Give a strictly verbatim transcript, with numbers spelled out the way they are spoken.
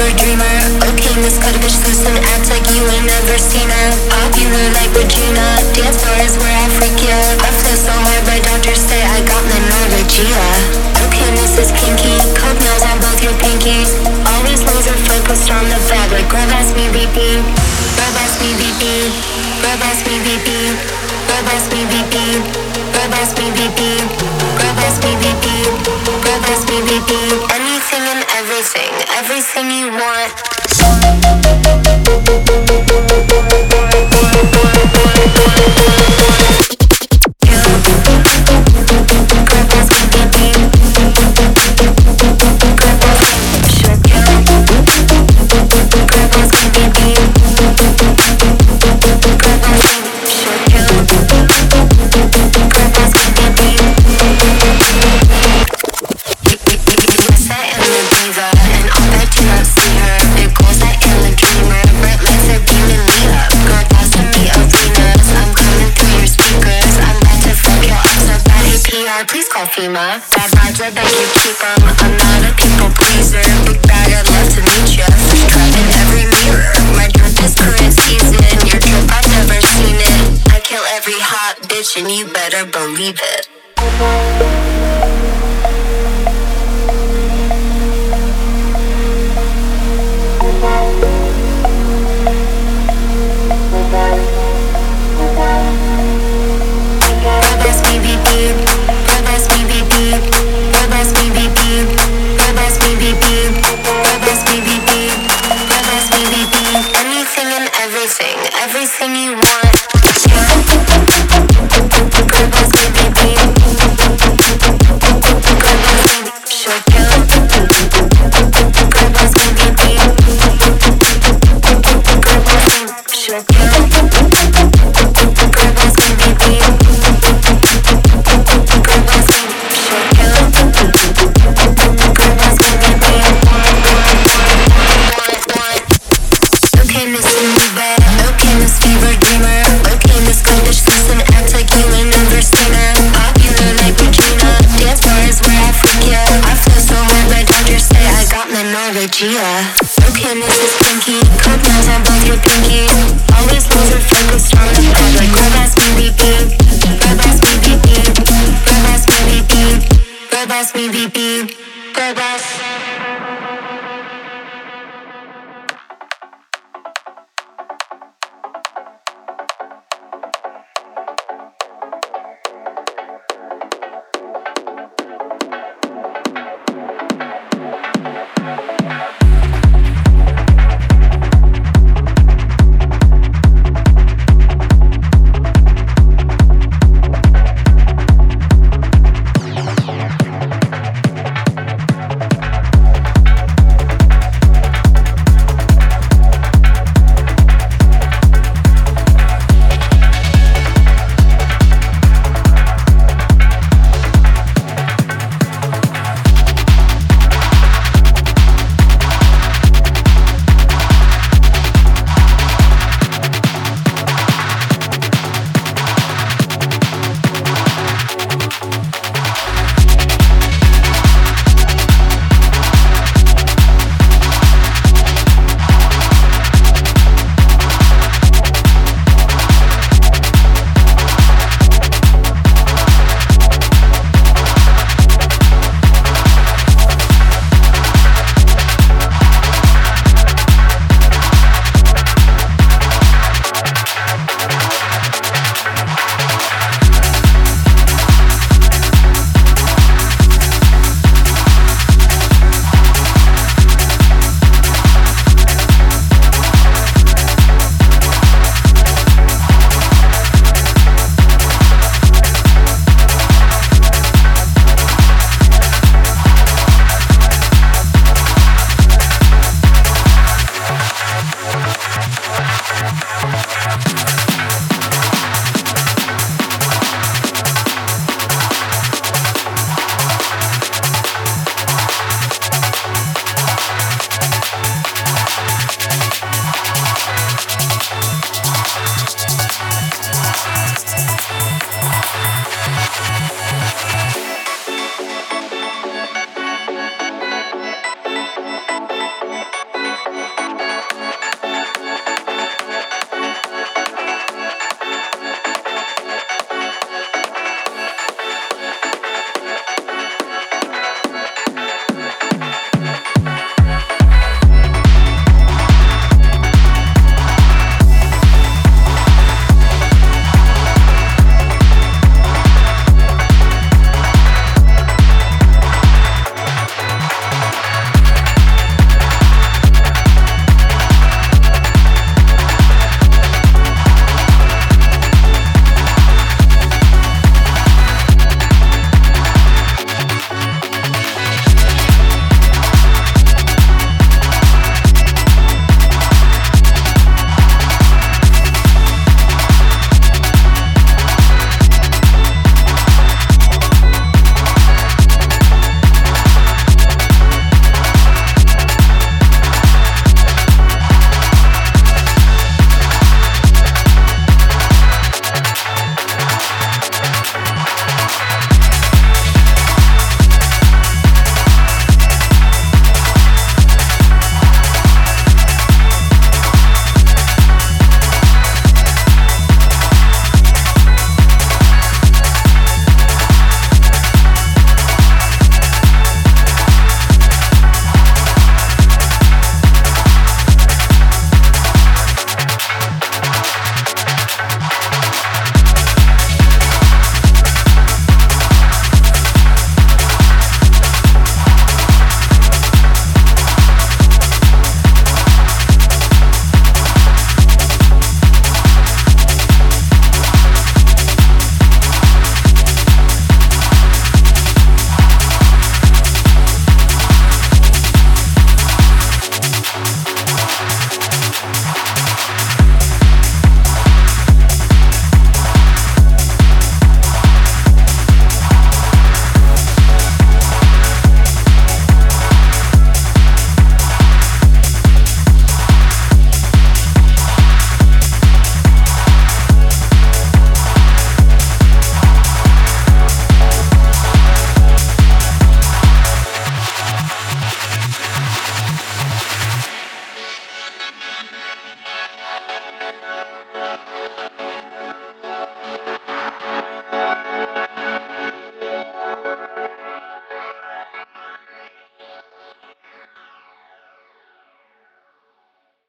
fever dreamer. Okay, Miss Cuttish Susan, act like you ain't never seen her. Popular like Regina, dance floor is where I freak ya. I feel so hard, but doctors say I got menorrhagia. Okay, Missus Kinky, cold nails on both your pinkies. Always laser focused on the bag, like grab ass me B B. Grab ass me B B. Grab ass me B B. Grab ass me B B. Grab ass me B B. Grab ass me B B. Grab ass me B B. Anything and everything, everything you want. Please call FEMA. Bad vibes, I beg you keep 'em. I'm not a people pleaser. Big bag, I'd love to meet ya. Fresh cut in every mirror. My drip is current season. Your drip, I've never seen it. I kill every hot bitch and you better believe it. Everything, everything you want. Grab ass me B B. Grab ass me short girl. Grab ass me B B. Grab ass me short girl. Grab ass me B B. Grab ass me short girl. Grab ass me B B. Okay, Mister Newbie. Okay, Miss Fever Dreamer. Okay, Miss Cuttish Susan, act like you ain't never seen her. Popular like Regina, dance floor is where I freak ya. I feel so hard, my doctors say I got menorrhagia. Okay, Missus Kinky, cold nails on both your pinkies. Always laser focused on the bed, like grab